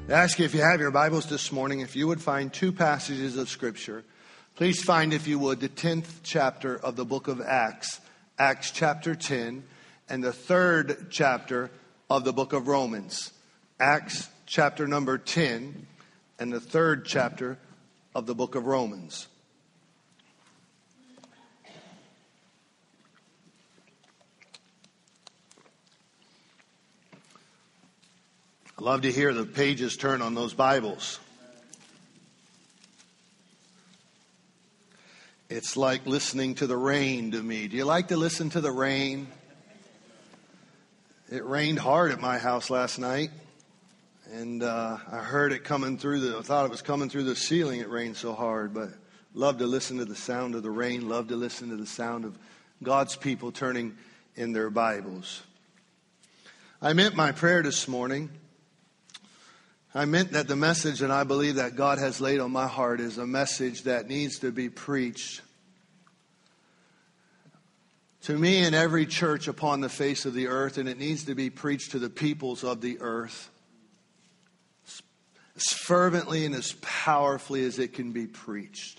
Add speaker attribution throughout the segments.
Speaker 1: I ask you, if you have your Bibles this morning, if you would find two passages of Scripture. Please find, if you would, the 10th chapter of the book of Acts, Acts chapter 10, and the 3rd chapter of the book of Romans, Acts chapter number 10, and the 3rd chapter of the book of Romans. I love to hear the pages turn on those Bibles. It's like listening to the rain to me. Do you like to listen to the rain? It rained hard at my house last night, and I heard it coming through I thought it was coming through the ceiling. It rained so hard, but love to listen to the sound of the rain. Love to listen to the sound of God's people turning in their Bibles. I meant my prayer this morning. I meant that the message that I believe that God has laid on my heart is a message that needs to be preached to me in every church upon the face of the earth, and it needs to be preached to the peoples of the earth as fervently and as powerfully as it can be preached.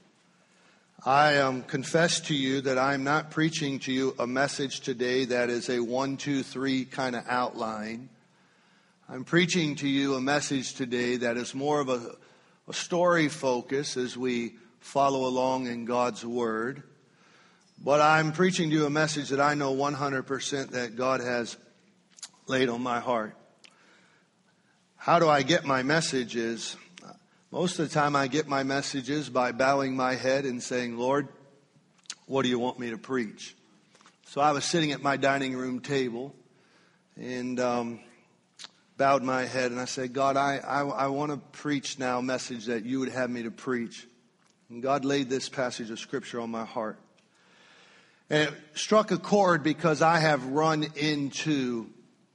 Speaker 1: I confess to you that I'm not preaching to you a message today that is a 1, 2, 3 kind of outline. I'm preaching to you a message today that is more of a story focus as we follow along in God's Word. But I'm preaching to you a message that I know 100% that God has laid on my heart. How do I get my messages? Most of the time I get my messages by bowing my head and saying, Lord, what do you want me to preach? So I was sitting at my dining room table and bowed my head and I said, God, I want to preach now a message that you would have me to preach. And God laid this passage of Scripture on my heart. And it struck a chord because I have run into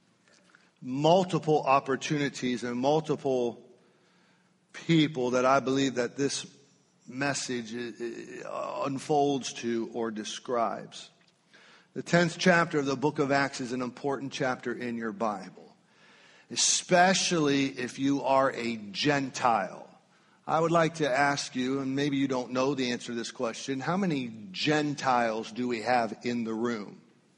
Speaker 1: multiple opportunities and multiple people that I believe that this message unfolds to or describes. The 10th chapter of the book of Acts is an important chapter in your Bible, especially if you are a Gentile. I would like to ask you, and maybe you don't know the answer to this question, how many Gentiles do we have in the room?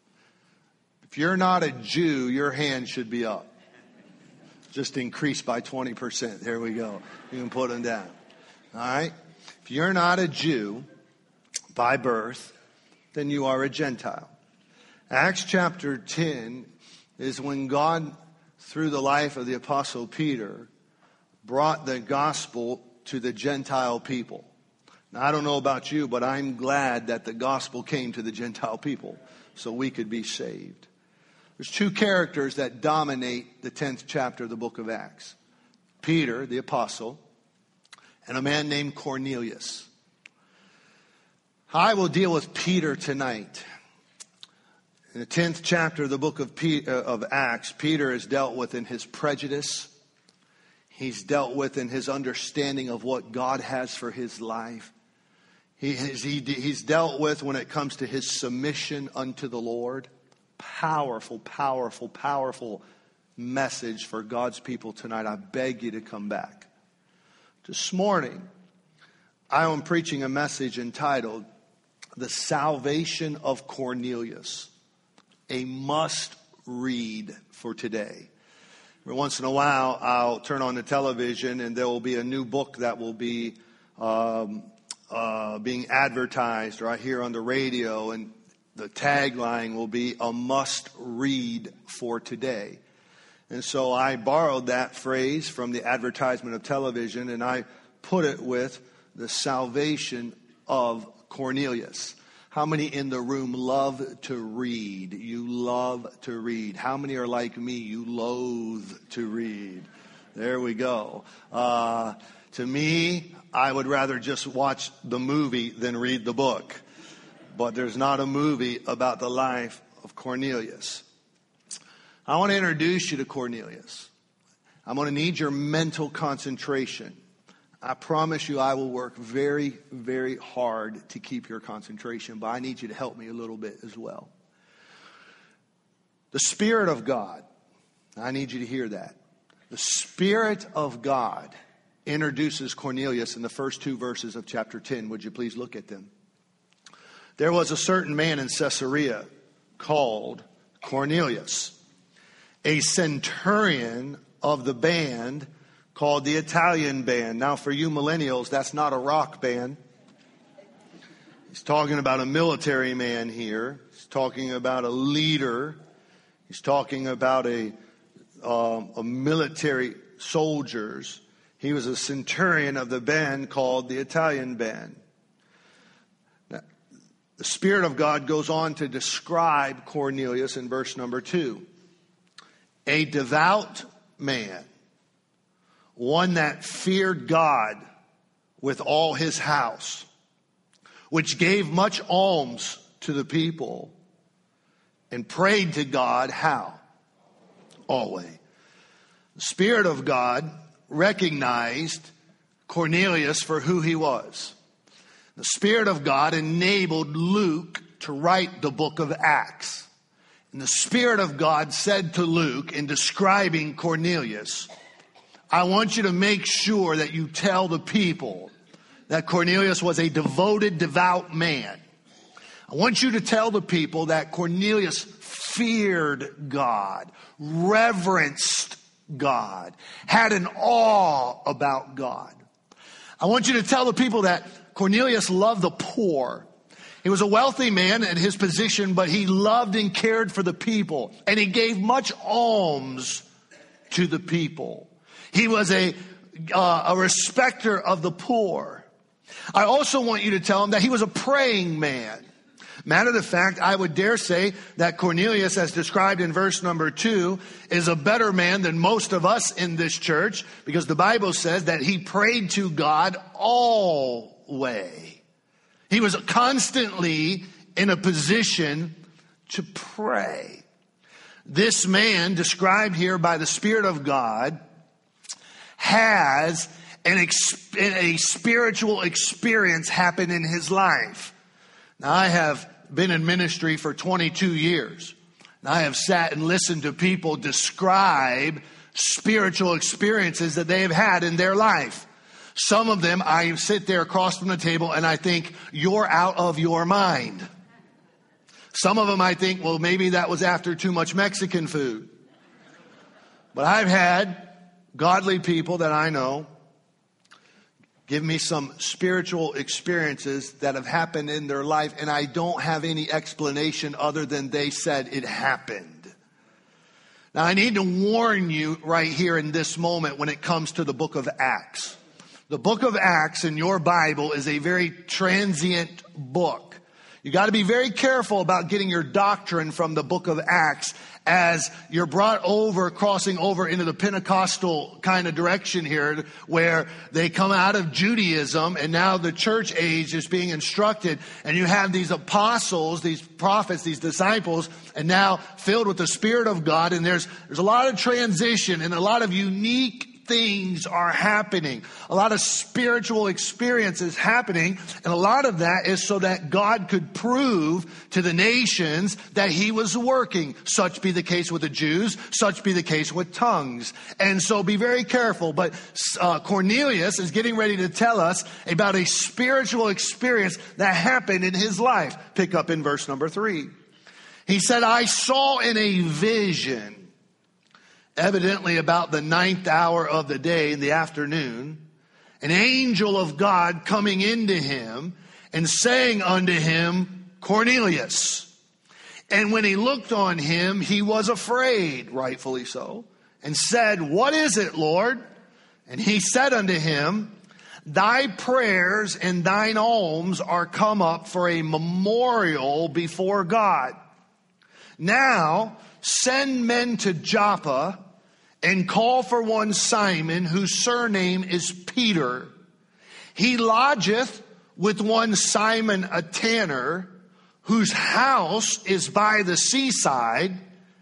Speaker 1: If you're not a Jew, your hand should be up. Just increased by 20%. There we go. You can put them down. All right? If you're not a Jew by birth, then you are a Gentile. Acts chapter 10 is when God, through the life of the Apostle Peter, brought the gospel to the Gentile people. Now, I don't know about you, but I'm glad that the gospel came to the Gentile people so we could be saved. There's two characters that dominate the 10th chapter of the book of Acts. Peter, the apostle, and a man named Cornelius. I will deal with Peter tonight. In the 10th chapter of the book of Acts, Peter is dealt with in his prejudice. He's dealt with in his understanding of what God has for his life. He's dealt with when it comes to his submission unto the Lord. Powerful, powerful, powerful message for God's people tonight. I beg you to come back. This morning, I am preaching a message entitled, The Salvation of Cornelius. A must read for today. Every once in a while, I'll turn on the television and there will be a new book that will be being advertised, or I hear on the radio, and the tagline will be a must read for today. And so I borrowed that phrase from the advertisement of television and I put it with the salvation of Cornelius. How many in the room love to read? You love to read. How many are like me? You loathe to read. There we go. To me, I would rather just watch the movie than read the book. But there's not a movie about the life of Cornelius. I want to introduce you to Cornelius. I'm going to need your mental concentration. I promise you I will work very, very hard to keep your concentration, but I need you to help me a little bit as well. The Spirit of God, I need you to hear that. The Spirit of God introduces Cornelius in the first 2 verses of chapter 10. Would you please look at them? There was a certain man in Caesarea called Cornelius, a centurion of the band called the Italian band. Now, for you millennials, that's not a rock band. He's talking about a military man here. He's talking about a leader. He's talking about a military soldiers. He was a centurion of the band called the Italian band. Now, the Spirit of God goes on to describe Cornelius in verse number 2. A devout man, one that feared God with all his house, which gave much alms to the people and prayed to God how? Always. The Spirit of God recognized Cornelius for who he was. The Spirit of God enabled Luke to write the book of Acts. And the Spirit of God said to Luke in describing Cornelius, I want you to make sure that you tell the people that Cornelius was a devoted, devout man. I want you to tell the people that Cornelius feared God, reverenced God, had an awe about God. I want you to tell the people that Cornelius loved the poor. He was a wealthy man in his position, but he loved and cared for the people, and he gave much alms to the people. He was a respecter of the poor. I also want you to tell him that he was a praying man. Matter of fact, I would dare say that Cornelius, as described in verse number 2, is a better man than most of us in this church, because the Bible says that he prayed to God always. He was constantly in a position to pray. This man, described here by the Spirit of God, has a spiritual experience happen in his life. Now, I have been in ministry for 22 years. And I have sat and listened to people describe spiritual experiences that they have had in their life. Some of them, I sit there across from the table and I think, you're out of your mind. Some of them I think, well, maybe that was after too much Mexican food. But I've had godly people that I know give me some spiritual experiences that have happened in their life, and I don't have any explanation other than they said it happened. Now, I need to warn you right here in this moment when it comes to the book of Acts. The book of Acts in your Bible is a very transient book. You got to be very careful about getting your doctrine from the book of Acts as you're brought over, crossing over into the Pentecostal kind of direction here, where they come out of Judaism and now the church age is being instructed, and you have these apostles, these prophets, these disciples, and now filled with the Spirit of God, and there's a lot of transition and a lot of unique things are happening. A lot of spiritual experiences happening, and a lot of that is so that God could prove to the nations that he was working. Such be the case with the Jews, such be the case with tongues. And so be very careful. But Cornelius is getting ready to tell us about a spiritual experience that happened in his life. Pick up in verse number 3. He said, I saw in a vision, evidently about the 9th hour of the day in the afternoon, an angel of God coming into him and saying unto him, Cornelius. And when he looked on him, he was afraid, rightfully so, and said, What is it, Lord? And he said unto him, Thy prayers and thine alms are come up for a memorial before God. Now send men to Joppa, and call for one Simon, whose surname is Peter. He lodgeth with one Simon a tanner, whose house is by the seaside.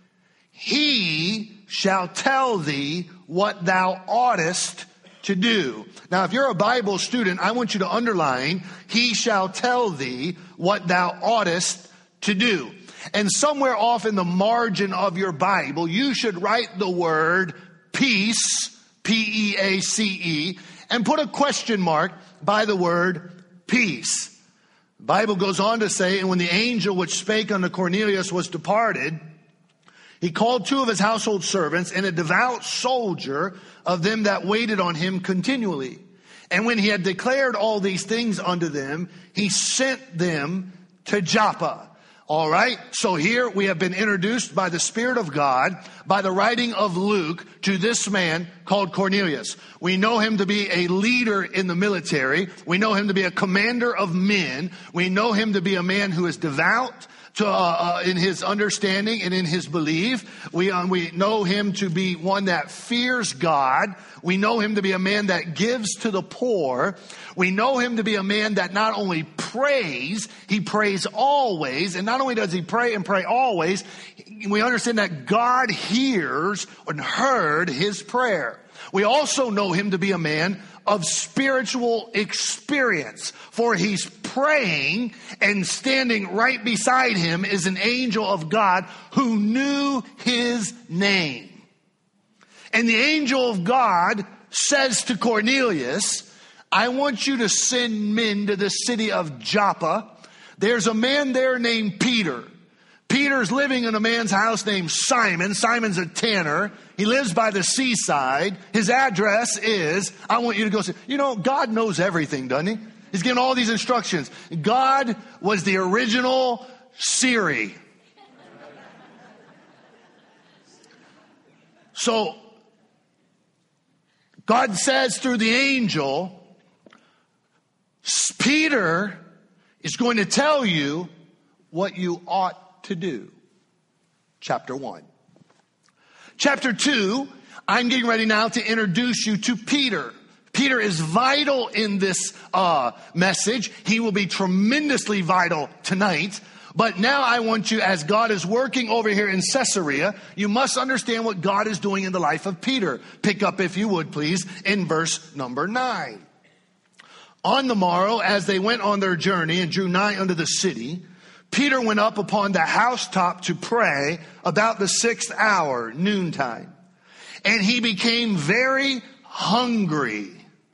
Speaker 1: He shall tell thee what thou oughtest to do. Now, if you're a Bible student, I want you to underline, he shall tell thee what thou oughtest to do. And somewhere off in the margin of your Bible, you should write the word peace, P-E-A-C-E, and put a question mark by the word peace. The Bible goes on to say, and when the angel which spake unto Cornelius was departed, he called 2 of his household servants and a devout soldier of them that waited on him continually. And when he had declared all these things unto them, he sent them to Joppa. All right, so here we have been introduced by the Spirit of God, by the writing of Luke, to this man called Cornelius. We know him to be a leader in the military. We know him to be a commander of men. We know him to be a man who is devout in his understanding and in his belief. We know him to be one that fears God. We know him to be a man that gives to the poor. We know him to be a man that not only prays, he prays always. And not only does he pray and pray always, we understand that God hears and heard his prayer. We also know him to be a man of spiritual experience, for he's praying, and standing right beside him is an angel of God who knew his name. And the angel of God says to Cornelius, I want you to send men to the city of Joppa. There's a man there named Peter. Peter's living in a man's house named Simon. Simon's a tanner. He lives by the seaside. His address is, I want you to go see. You know, God knows everything, doesn't he? He's giving all these instructions. God was the original Siri. So, God says through the angel, Peter is going to tell you what you ought to do. Chapter 1. Chapter 2, I'm getting ready now to introduce you to Peter. Peter is vital in this message. He will be tremendously vital tonight. But now I want you, as God is working over here in Caesarea, you must understand what God is doing in the life of Peter. Pick up, if you would, please, in verse number 9. On the morrow, as they went on their journey and drew nigh unto the city, Peter went up upon the housetop to pray about the 6th hour, noontime. And he became very hungry.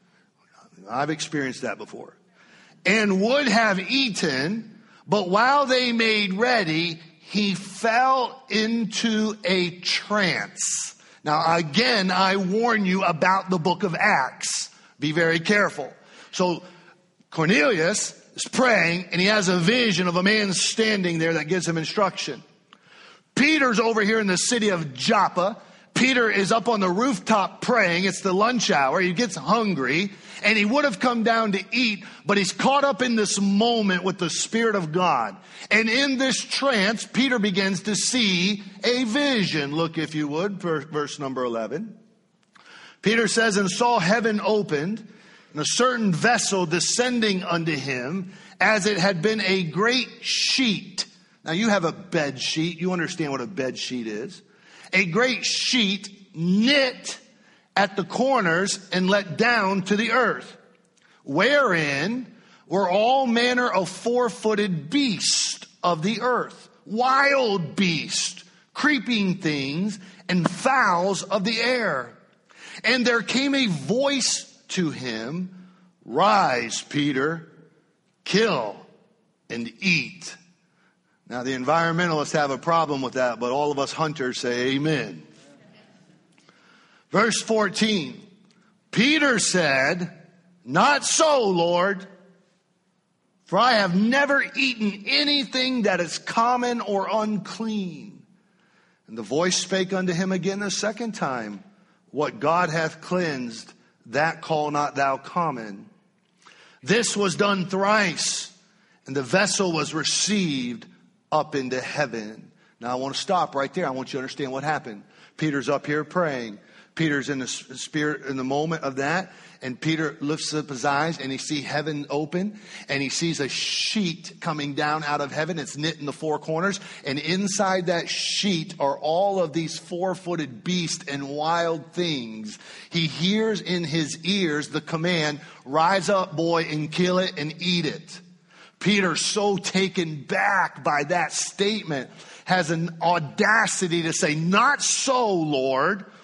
Speaker 1: I've experienced that before. And would have eaten, but while they made ready, he fell into a trance. Now, again, I warn you about the book of Acts. Be very careful. So, Cornelius is praying, and he has a vision of a man standing there that gives him instruction. Peter's over here in the city of Joppa. Peter is up on the rooftop praying. It's the lunch hour. He gets hungry, and he would have come down to eat, but he's caught up in this moment with the Spirit of God. And in this trance, Peter begins to see a vision. Look, if you would, verse number 11. Peter says, and saw heaven opened, and a certain vessel descending unto him, as it had been a great sheet. Now you have a bed sheet. You understand what a bed sheet is. A great sheet knit at the corners and let down to the earth, wherein were all manner of 4-footed beasts of the earth, wild beasts, creeping things, and fowls of the air. And there came a voice to him, rise, Peter, kill and eat. Now, the environmentalists have a problem with that, but all of us hunters say amen. Verse 14, Peter said, not so, Lord, for I have never eaten anything that is common or unclean. And the voice spake unto him again a second time, what God hath cleansed, that call not thou common. This was done thrice, and the vessel was received up into heaven. Now I want to stop right there. I want you to understand what happened. Peter's up here praying. Peter's in the spirit in the moment of that. And Peter lifts up his eyes and he sees heaven open. And he sees a sheet coming down out of heaven. It's knit in the 4 corners. And inside that sheet are all of these 4-footed beasts and wild things. He hears in his ears the command, rise up, boy, and kill it and eat it. Peter, so taken back by that statement, has an audacity to say, not so, Lord.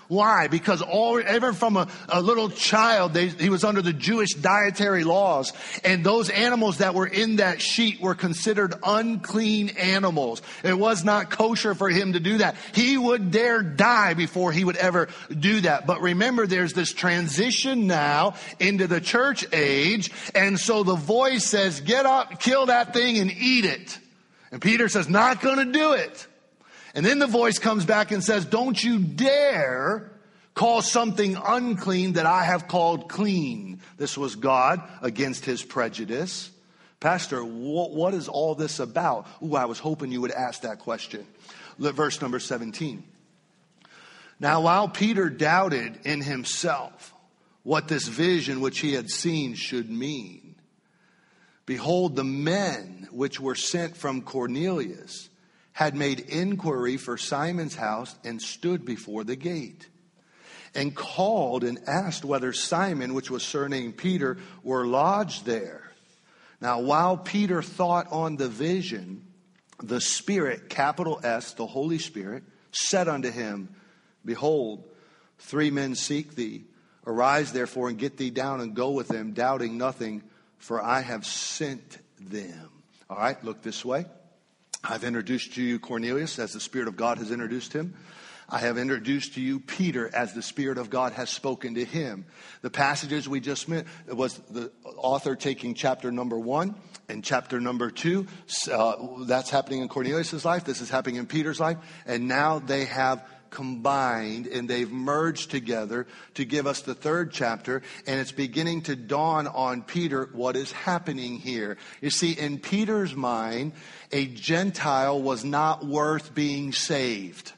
Speaker 1: Why? Because ever from a little child, he was under the Jewish dietary laws. And those animals that were in that sheet were considered unclean animals. It was not kosher for him to do that. He would dare die before he would ever do that. But remember, there's this transition now into the church age. And so the voice says, get up, kill that thing and eat it. And Peter says, not going to do it. And then the voice comes back and says, don't you dare call something unclean that I have called clean. This was God against his prejudice. Pastor, what is all this about? Ooh, I was hoping you would ask that question. Verse number 17. Now, while Peter doubted in himself what this vision which he had seen should mean, behold, the men which were sent from Cornelius had made inquiry for Simon's house and stood before the gate and called and asked whether Simon, which was surnamed Peter, were lodged there. Now, while Peter thought on the vision, the Spirit, capital S, the Holy Spirit, said unto him, behold, 3 men seek thee. Arise therefore and get thee down and go with them, doubting nothing, for I have sent them. All right, look this way. I've introduced to you Cornelius as the Spirit of God has introduced him. I have introduced to you Peter as the Spirit of God has spoken to him. The passages we just met, it was the author taking chapter number 1 and chapter number 2. That's happening in Cornelius' life. This is happening in Peter's life. And now they have combined and they've merged together to give us the 3rd chapter, and it's beginning to dawn on Peter what is happening here. You see, in Peter's mind, a Gentile was not worth being saved.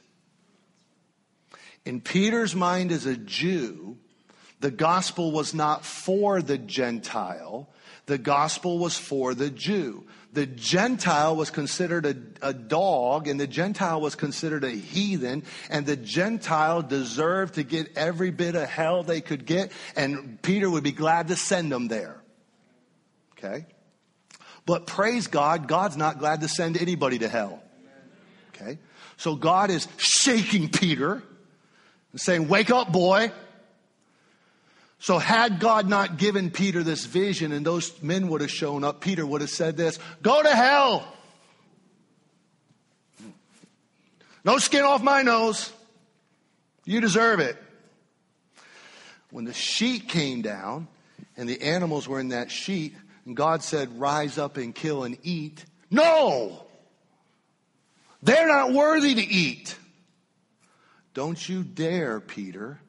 Speaker 1: In Peter's mind as a Jew, the gospel was not for the Gentile. The gospel was for the Jew. The Gentile was considered a dog, and the Gentile was considered a heathen, and the Gentile deserved to get every bit of hell they could get, and Peter would be glad to send them there. Okay? But praise God, God's not glad to send anybody to hell. Okay? So God is shaking Peter and saying, wake up, boy. So had God not given Peter this vision and those men would have shown up, Peter would have said this, go to hell. No skin off my nose. You deserve it. When the sheet came down and the animals were in that sheet and God said, rise up and kill and eat. No! They're not worthy to eat. Don't you dare, Peter,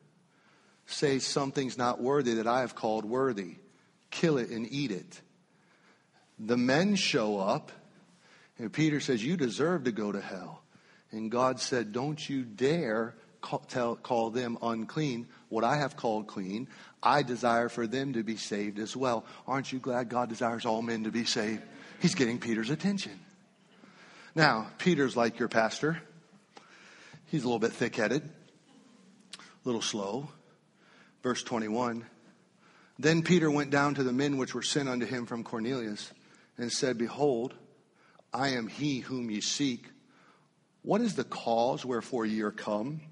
Speaker 1: say something's not worthy that I have called worthy. Kill it and eat it. The men show up, and Peter says, you deserve to go to hell. And God said, don't you dare call them unclean. What I have called clean, I desire for them to be saved as well. Aren't you glad God desires all men to be saved? He's getting Peter's attention. Now, Peter's like your pastor. He's a little bit thick-headed, a little slow. Verse 21, then Peter went down to the men which were sent unto him from Cornelius and said, behold, I am he whom ye seek. What is the cause wherefore ye are come?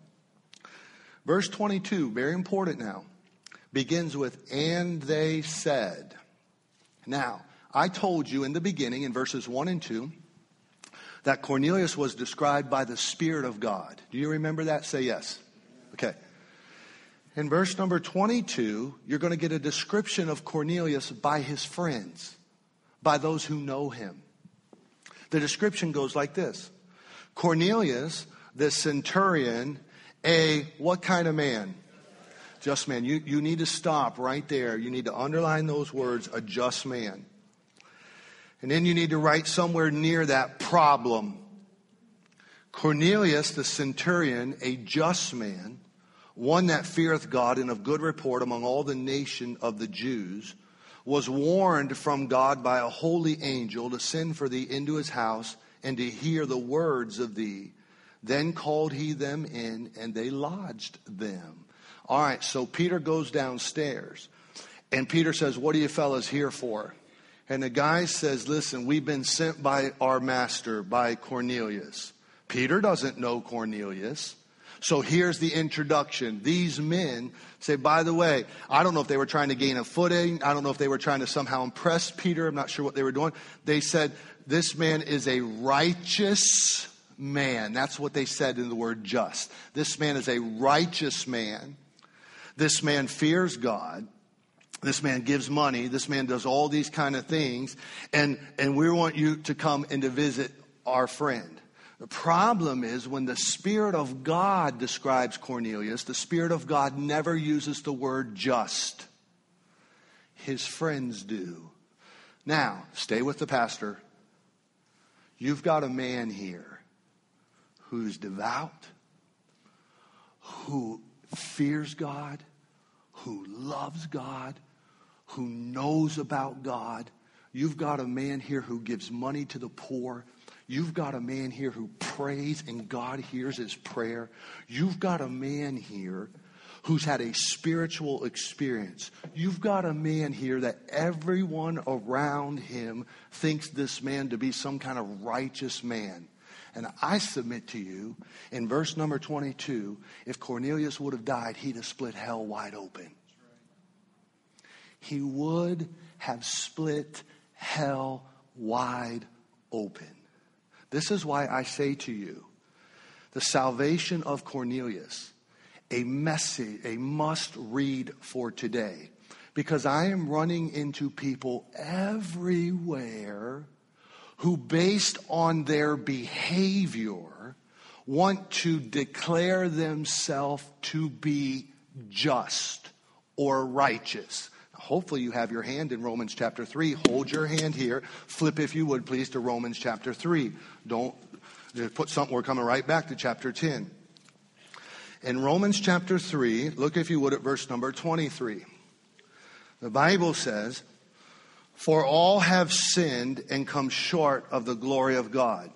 Speaker 1: Verse 22, very important now, begins with, and they said. Now, I told you in the beginning in verses 1 and 2 that Cornelius was described by the Spirit of God. Do you remember that? Say yes. Okay. In verse number 22, you're going to get a description of Cornelius by his friends, by those who know him. The description goes like this. Cornelius, the centurion, what kind of man? Just man. You need to stop right there. You need to underline those words, a just man. And then you need to write somewhere near that problem. Cornelius, the centurion, a just man, one that feareth God and of good report among all the nation of the Jews, was warned from God by a holy angel to send for thee into his house and to hear the words of thee. Then called he them in, and they lodged them. All right, so Peter goes downstairs, and Peter says, what are you fellas here for? And the guy says, listen, we've been sent by our master, by Cornelius. Peter doesn't know Cornelius. So here's the introduction. These men say, by the way, I don't know if they were trying to gain a footing. I don't know if they were trying to somehow impress Peter. I'm not sure what they were doing. They said, this man is a righteous man. That's what they said in the word just. This man is a righteous man. This man fears God. This man gives money. This man does all these kind of things. And we want you to come and to visit our friend. The problem is when the Spirit of God describes Cornelius, the Spirit of God never uses the word just. His friends do. Now, stay with the pastor. You've got a man here who's devout, who fears God, who loves God, who knows about God. You've got a man here who gives money to the poor. You've got a man here who prays and God hears his prayer. You've got a man here who's had a spiritual experience. You've got a man here that everyone around him thinks this man to be some kind of righteous man. And I submit to you, in verse number 22, if Cornelius would have died, he'd have split hell wide open. He would have split hell wide open. This is why I say to you, the salvation of Cornelius, a message, a must read for today. Because I am running into people everywhere who, based on their behavior, want to declare themselves to be just or righteous. Hopefully you have your hand in Romans chapter 3. Hold your hand here. Flip, if you would, please, to Romans chapter 3. Don't put something. We're coming right back to chapter 10. In Romans chapter 3, look, if you would, at verse number 23. The Bible says, for all have sinned and come short of the glory of God,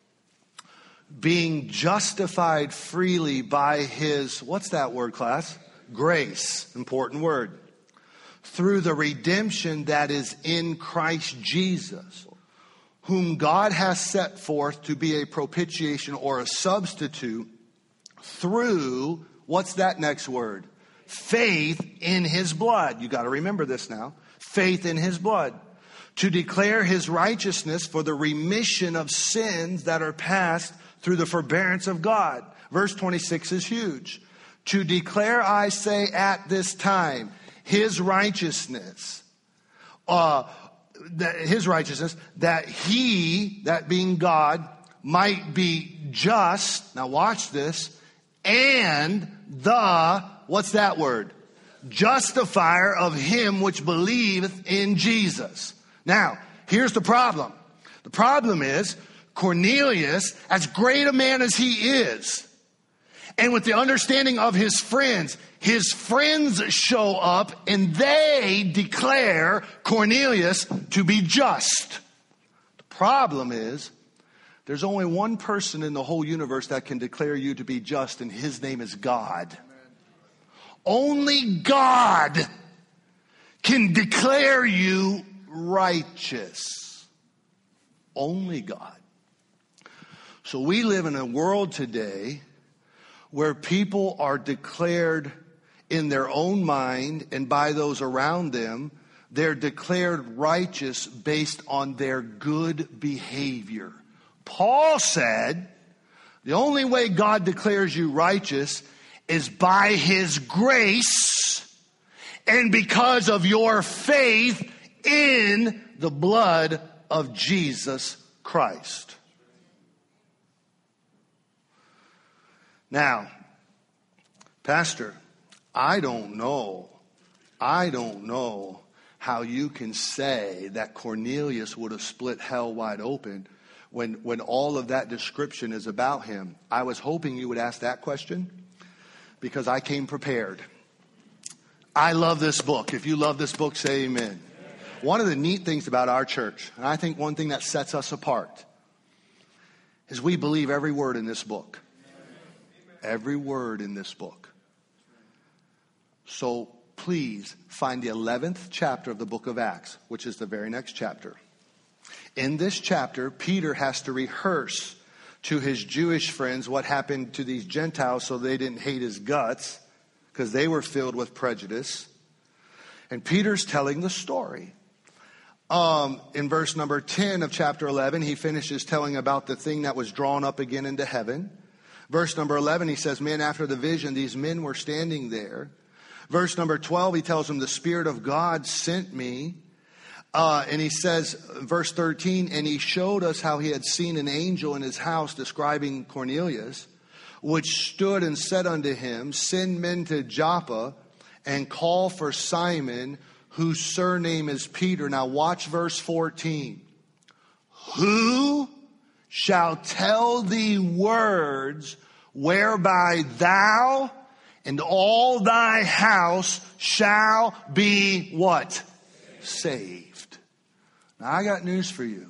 Speaker 1: being justified freely by his, what's that word, class? Grace. Important word. Through the redemption that is in Christ Jesus, whom God has set forth to be a propitiation or a substitute through, what's that next word? Faith in his blood. You got to remember this now. Faith in his blood. To declare his righteousness for the remission of sins that are passed through the forbearance of God. Verse 26 is huge. To declare, I say, at this time, his righteousness, that he, that being God, might be just, now watch this, and the, what's that word? Justifier of him which believeth in Jesus. Now, here's the problem. The problem is, Cornelius, as great a man as he is, and with the understanding of his friends show up and they declare Cornelius to be just. The problem is, there's only one person in the whole universe that can declare you to be just, and his name is God. Only God can declare you righteous. Only God. So we live in a world today where people are declared in their own mind and by those around them, they're declared righteous based on their good behavior. Paul said, the only way God declares you righteous is by his grace and because of your faith in the blood of Jesus Christ. Now, Pastor, I don't know how you can say that Cornelius would have split hell wide open when all of that description is about him. I was hoping you would ask that question because I came prepared. I love this book. If you love this book, say amen. One of the neat things about our church, and I think one thing that sets us apart, is we believe every word in this book. Every word in this book. So please find the 11th chapter of the book of Acts, which is the very next chapter. In this chapter, Peter has to rehearse to his Jewish friends what happened to these Gentiles so they didn't hate his guts, because they were filled with prejudice. And Peter's telling the story. In verse number 10 of chapter 11, he finishes telling about the thing that was drawn up again into heaven. Verse number 11, he says, man, after the vision, these men were standing there. Verse number 12, he tells them, the Spirit of God sent me. And he says, verse 13, and he showed us how he had seen an angel in his house, describing Cornelius, which stood and said unto him, send men to Joppa and call for Simon, whose surname is Peter. Now watch verse 14. Who shall tell thee words whereby thou and all thy house shall be what? Saved. Now I got news for you.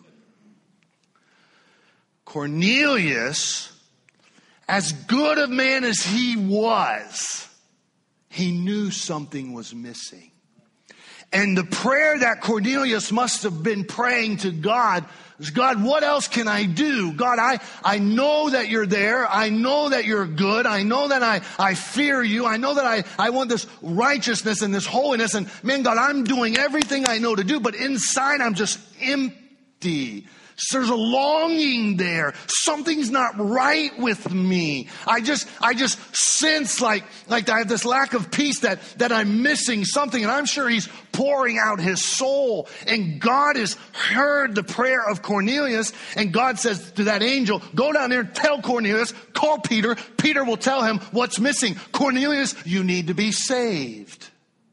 Speaker 1: Cornelius, as good a man as he was, he knew something was missing. And the prayer that Cornelius must have been praying to God is, God, what else can I do? God, I know that you're there. I know that you're good. I know that I fear you. I know that I want this righteousness and this holiness. And man, God, I'm doing everything I know to do, but inside I'm just empty. So there's a longing there. Something's not right with me. I just sense like I have this lack of peace that I'm missing something. And I'm sure he's pouring out his soul. And God has heard the prayer of Cornelius. And God says to that angel, go down there and tell Cornelius, call Peter. Peter will tell him what's missing. Cornelius, you need to be saved.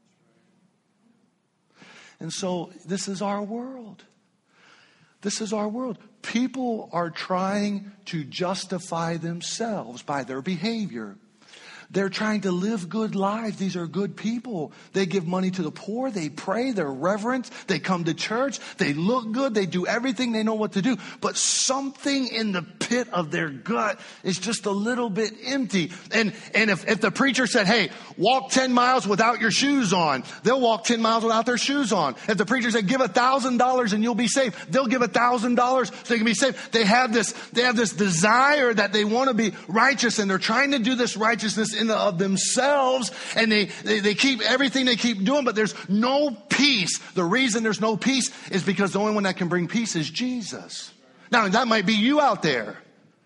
Speaker 1: And so this is our world. This is our world. People are trying to justify themselves by their behavior. They're trying to live good lives. These are good people. They give money to the poor. They pray. They're reverent. They come to church. They look good. They do everything they know what to do. But something in the pit of their gut is just a little bit empty. And if the preacher said, hey, walk 10 miles without your shoes on, they'll walk 10 miles without their shoes on. If the preacher said, give $1,000 and you'll be saved, they'll give $1,000 so they can be saved. They have this desire that they want to be righteous, and they're trying to do this righteousness of themselves, and they keep everything they keep doing, but there's no peace. The reason there's no peace is because the only one that can bring peace is Jesus. Now, that might be you out there.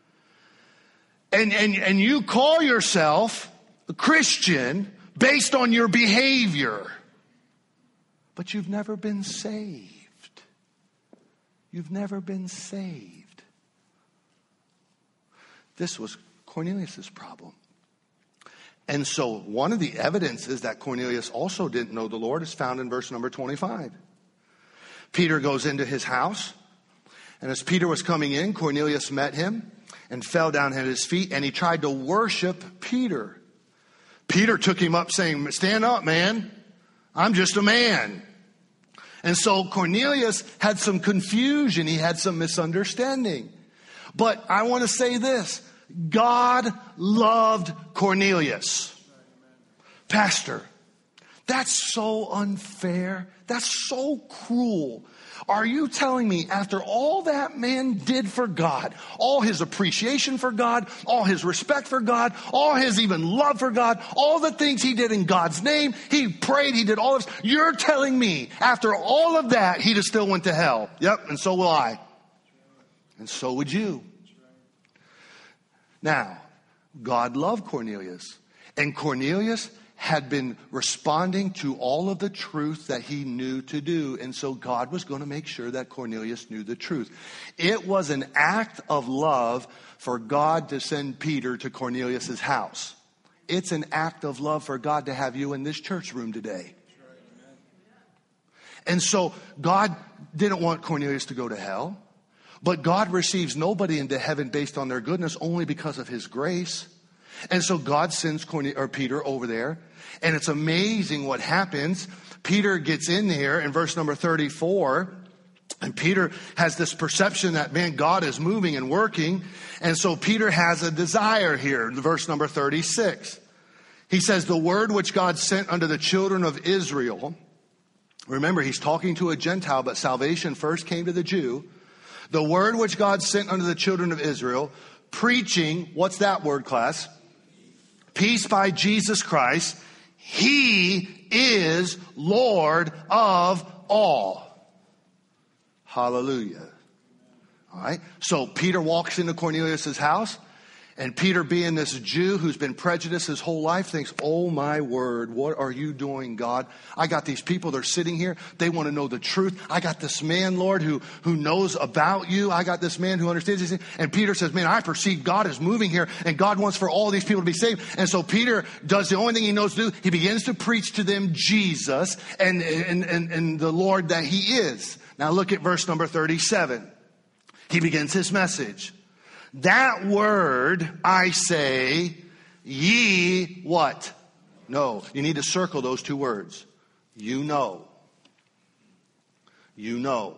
Speaker 1: And you call yourself a Christian based on your behavior, but you've never been saved. You've never been saved. This was Cornelius' problem. And so one of the evidences that Cornelius also didn't know the Lord is found in verse number 25. Peter goes into his house, and as Peter was coming in, Cornelius met him and fell down at his feet, and he tried to worship Peter. Peter took him up saying, stand up, man. I'm just a man. And so Cornelius had some confusion. He had some misunderstanding. But I want to say this. God loved Cornelius. Pastor, that's so unfair. That's so cruel. Are you telling me after all that man did for God, all his appreciation for God, all his respect for God, all his even love for God, all the things he did in God's name, he prayed, he did all of this. You're telling me after all of that, he just still went to hell. Yep, and so will I. And so would you. Now, God loved Cornelius, and Cornelius had been responding to all of the truth that he knew to do, and so God was going to make sure that Cornelius knew the truth. It was an act of love for God to send Peter to Cornelius' house. It's an act of love for God to have you in this church room today. And so God didn't want Cornelius to go to hell. But God receives nobody into heaven based on their goodness, only because of his grace. And so God sends Peter over there. And it's amazing what happens. Peter gets in there in verse number 34. And Peter has this perception that, man, God is moving and working. And so Peter has a desire here. Verse number 36. He says, the word which God sent unto the children of Israel. Remember, he's talking to a Gentile, but salvation first came to the Jew. The word which God sent unto the children of Israel preaching, what's that word, class? Peace by Jesus Christ. He is Lord of all. Hallelujah. All right. So Peter walks into Cornelius' house. And Peter, being this Jew who's been prejudiced his whole life, thinks, oh my word, what are you doing, God? I got these people, they're sitting here. They want to know the truth. I got this man, Lord, who knows about you. I got this man who understands these things. And Peter says, man, I perceive God is moving here and God wants for all these people to be saved. And so Peter does the only thing he knows to do. He begins to preach to them Jesus and the Lord that he is. Now look at verse number 37. He begins his message. That word, I say, ye what? No. You need to circle those two words. You know. You know.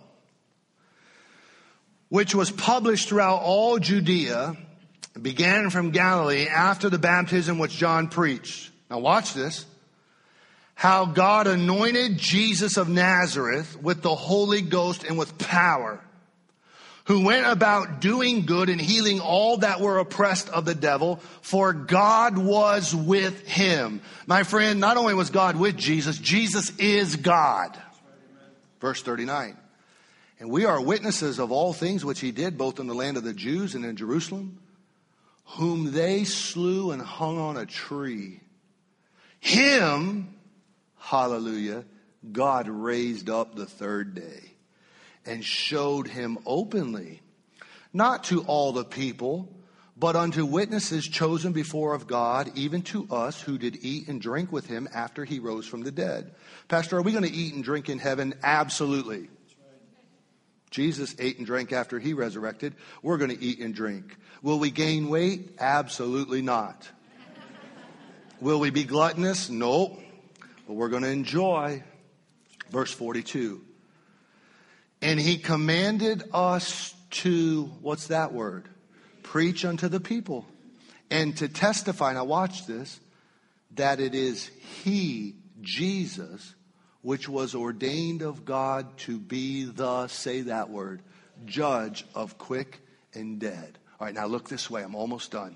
Speaker 1: Which was published throughout all Judea, began from Galilee after the baptism which John preached. Now watch this. How God anointed Jesus of Nazareth with the Holy Ghost and with power, who went about doing good and healing all that were oppressed of the devil, for God was with him. My friend, not only was God with Jesus, Jesus is God. Verse 39. And we are witnesses of all things which he did, both in the land of the Jews and in Jerusalem, whom they slew and hung on a tree. Him, hallelujah, God raised up the third day and showed him openly, not to all the people, but unto witnesses chosen before of God, even to us who did eat and drink with him after he rose from the dead. Pastor, are we going to eat and drink in heaven? Absolutely. Jesus ate and drank after he resurrected. We're going to eat and drink. Will we gain weight? Absolutely not. Will we be gluttonous? No. But we're going to enjoy. Verse 42. And he commanded us to, what's that word? Preach unto the people. And to testify, now watch this, that it is he, Jesus, which was ordained of God to be the, say that word, judge of quick and dead. All right, now look this way. I'm almost done.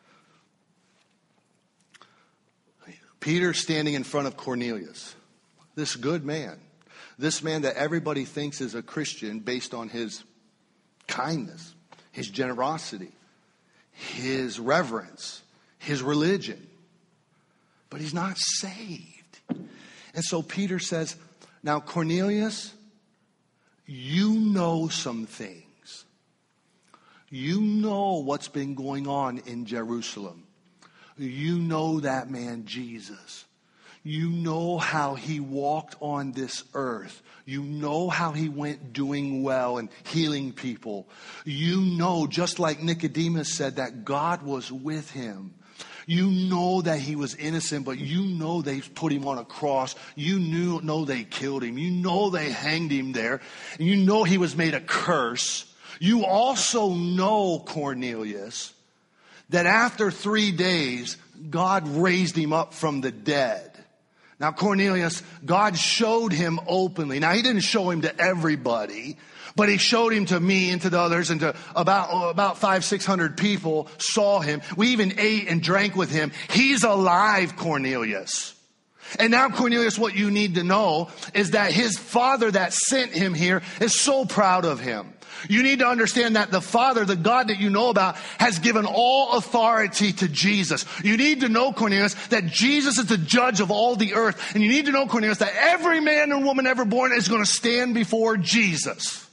Speaker 1: Peter's standing in front of Cornelius, this good man. This man that everybody thinks is a Christian based on his kindness, his generosity, his reverence, his religion. But he's not saved. And so Peter says, now Cornelius, you know some things. You know what's been going on in Jerusalem. You know that man Jesus. You know how he walked on this earth. You know how he went doing well and healing people. You know, just like Nicodemus said, that God was with him. You know that he was innocent, but you know they put him on a cross. You know they killed him. You know they hanged him there. And you know he was made a curse. You also know, Cornelius, that after 3 days, God raised him up from the dead. Now, Cornelius, God showed him openly. Now, he didn't show him to everybody, but he showed him to me and to the others, and to about 500-600 people saw him. We even ate and drank with him. He's alive, Cornelius. And now, Cornelius, what you need to know is that his father that sent him here is so proud of him. You need to understand that the Father, the God that you know about, has given all authority to Jesus. You need to know, Cornelius, that Jesus is the judge of all the earth. And you need to know, Cornelius, that every man and woman ever born is going to stand before Jesus.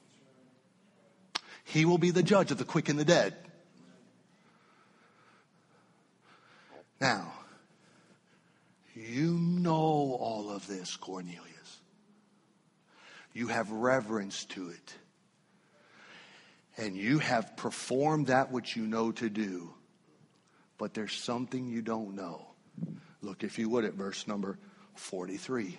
Speaker 1: He will be the judge of the quick and the dead. Now, you know all of this, Cornelius. You have reverence to it. And you have performed that which you know to do. But there's something you don't know. Look, if you would, at verse number 43.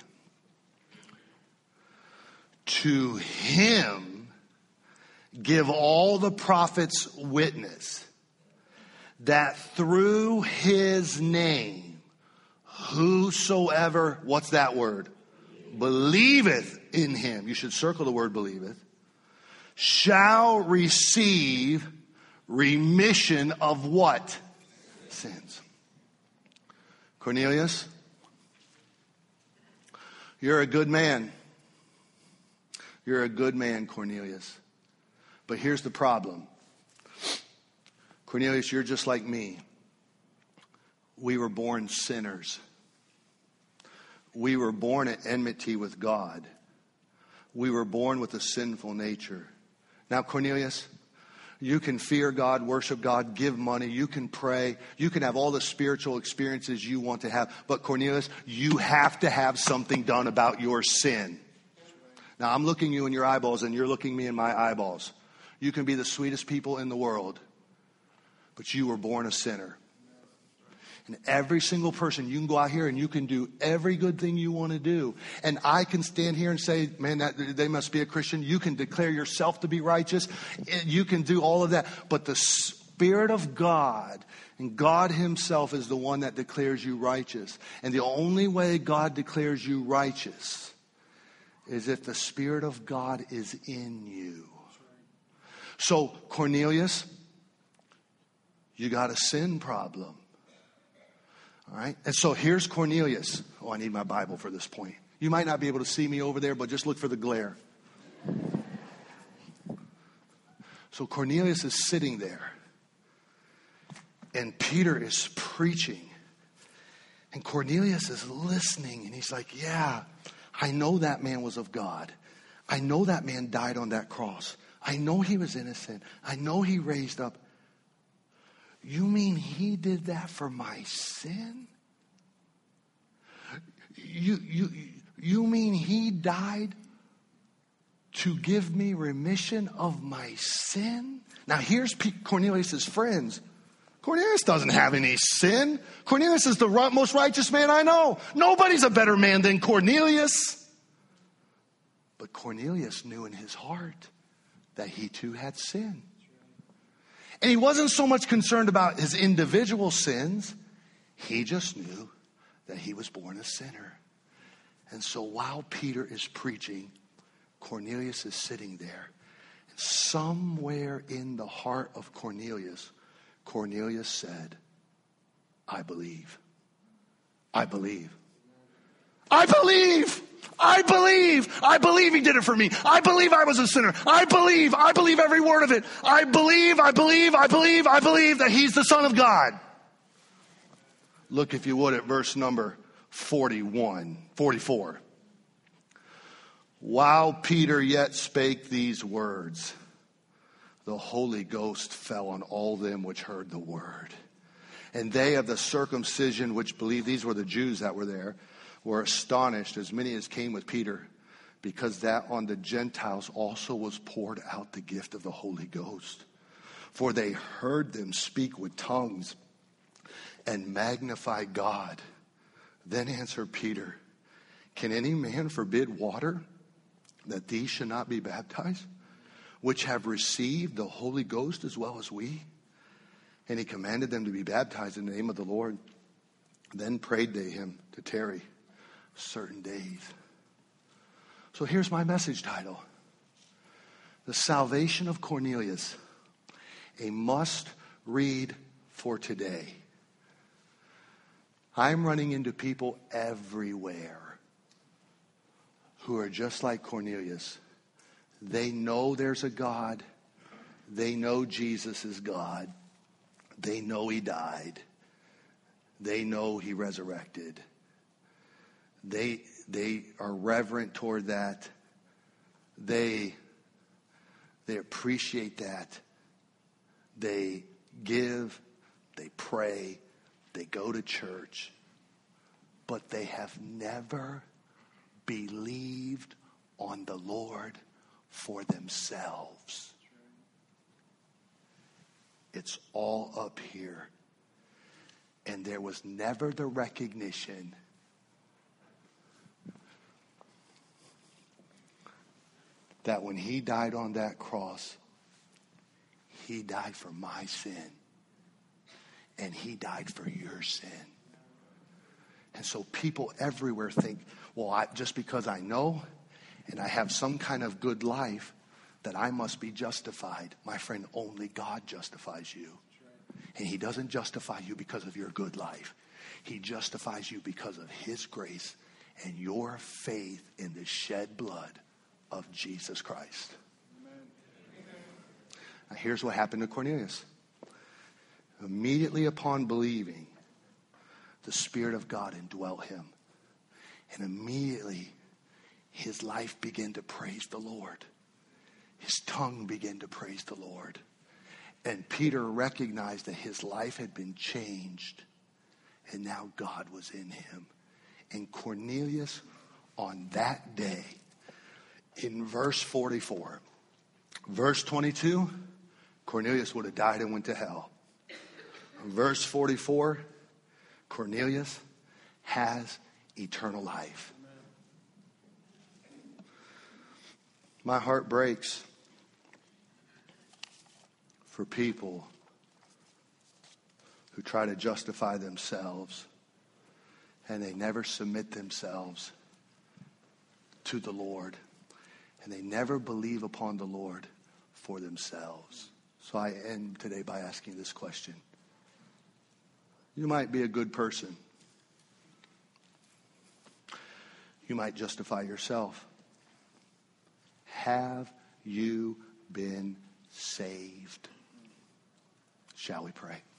Speaker 1: To him give all the prophets witness that through his name, whosoever, what's that word? Believeth in him. You should circle the word believeth. Shall receive Remission of what? Sins. Cornelius, you're a good man. You're a good man, Cornelius. But here's the problem. Cornelius, you're just like me. We were born sinners. We were born at enmity with God. We were born with a sinful nature. Now, Cornelius, you can fear God, worship God, give money. You can pray. You can have all the spiritual experiences you want to have. But Cornelius, you have to have something done about your sin. Now, I'm looking you in your eyeballs and you're looking me in my eyeballs. You can be the sweetest people in the world, but you were born a sinner. And every single person, you can go out here and you can do every good thing you want to do. And I can stand here and say, man, they must be a Christian. You can declare yourself to be righteous. You can do all of that. But the Spirit of God, and God himself is the one that declares you righteous. And the only way God declares you righteous is if the Spirit of God is in you. So, Cornelius, you got a sin problem. All right. And so here's Cornelius. Oh, I need my Bible for this point. You might not be able to see me over there, but just look for the glare. So Cornelius is sitting there. And Peter is preaching. And Cornelius is listening. And he's like, yeah, I know that man was of God. I know that man died on that cross. I know he was innocent. I know he raised up. You mean he did that for my sin? You mean he died to give me remission of my sin? Now here's Cornelius' friends. Cornelius doesn't have any sin. Cornelius is the most righteous man I know. Nobody's a better man than Cornelius. But Cornelius knew in his heart that he too had sin. And he wasn't so much concerned about his individual sins. He just knew that he was born a sinner. And so while Peter is preaching, Cornelius is sitting there. And somewhere in the heart of Cornelius, Cornelius said, I believe. I believe. I believe. I believe. I believe he did it for me. I believe I was a sinner. I believe every word of it. I believe that he's the Son of God. Look, if you would, at verse number 44. While Peter yet spake these words, the Holy Ghost fell on all them which heard the word. And they of the circumcision which believed, these were the Jews that were there, were astonished, as many as came with Peter, because that on the Gentiles also was poured out the gift of the Holy Ghost. For they heard them speak with tongues and magnify God. Then answered Peter, can any man forbid water that these should not be baptized, which have received the Holy Ghost as well as we? And he commanded them to be baptized in the name of the Lord. Then prayed they him to tarry certain days. So here's my message title. The Salvation of Cornelius, a must read for today. I'm running into people everywhere who are just like Cornelius. They know there's a God. They know Jesus is God. They know he died. They know he resurrected. They are reverent toward that. They appreciate that. They give. They pray. They go to church. But they have never believed on the Lord for themselves. It's all up here. And there was never the recognition that when he died on that cross, he died for my sin. And he died for your sin. And so people everywhere think, well, just because I know and I have some kind of good life, that I must be justified. My friend, only God justifies you. And he doesn't justify you because of your good life. He justifies you because of his grace and your faith in the shed blood of Jesus Christ. Now here's what happened to Cornelius. Immediately upon believing, the Spirit of God indwelt him. And immediately his life began to praise the Lord. His tongue began to praise the Lord. And Peter recognized that his life had been changed. And now God was in him. And Cornelius, on that day, in verse 44, verse 22, Cornelius would have died and went to hell. Verse 44, Cornelius has eternal life. My heart breaks for people who try to justify themselves and they never submit themselves to the Lord, and they never believe upon the Lord for themselves. So I end today by asking this question. You might be a good person. You might justify yourself. Have you been saved? Shall we pray?